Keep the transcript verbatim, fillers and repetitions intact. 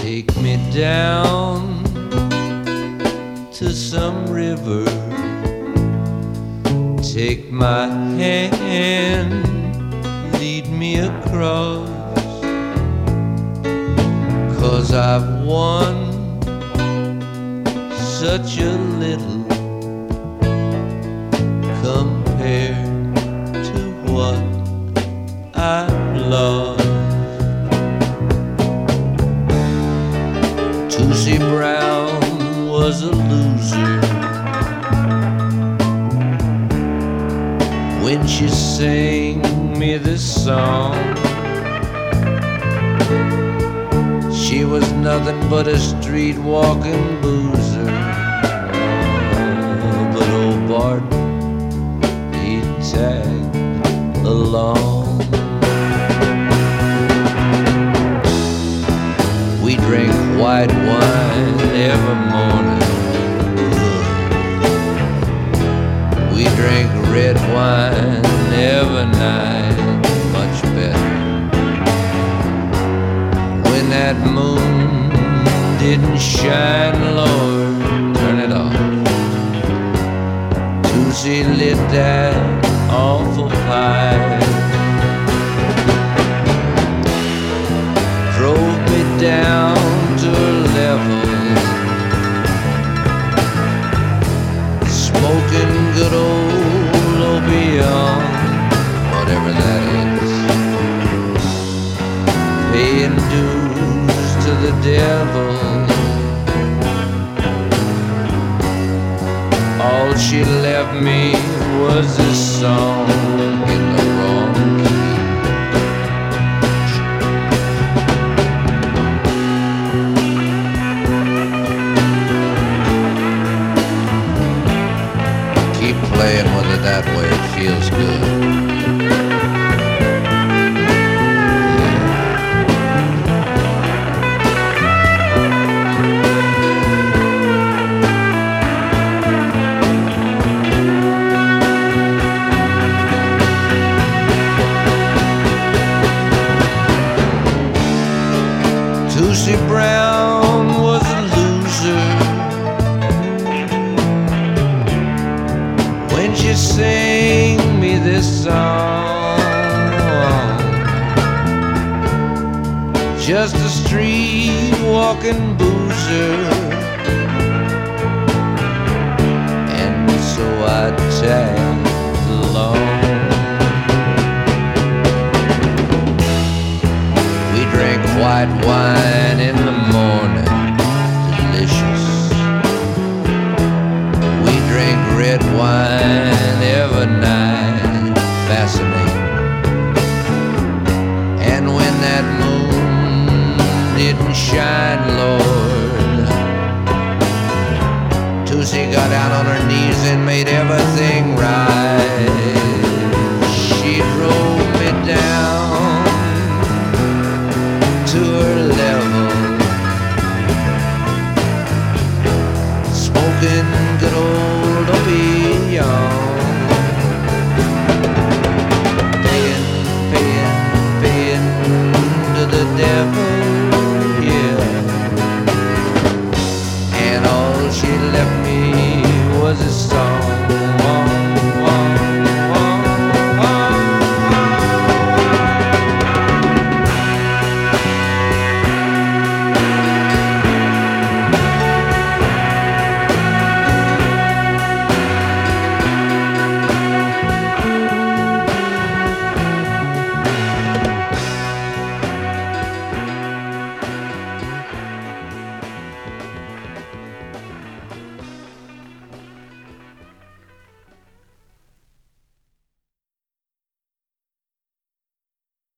Take me down to some river, take my hand, lead me across, 'cause I've won such a little compared to what I've lost. Lucy Brown was a loser when she sang me this song. She was nothing but a street walking boozer, oh, but old Bart, he tagged along. We drink white wine every morning. We drink red wine every night, much better. When that moon didn't shine, Lord, turn it off. Tootsie lit that awful pipe, drove me down to a level, smoking good old opium, whatever that is, paying dues to the devil. All she left me was this song in the wrong key. Keep playing with it that way, it feels good. Lucy Brown was a loser when she sang me this song. Just a street walking boozer, and so I tagged along. We drank white wine in the morning, delicious. We drank red wine every night, fascinating. And when that moon didn't shine, Lord, Tootsie got down on her knees and made every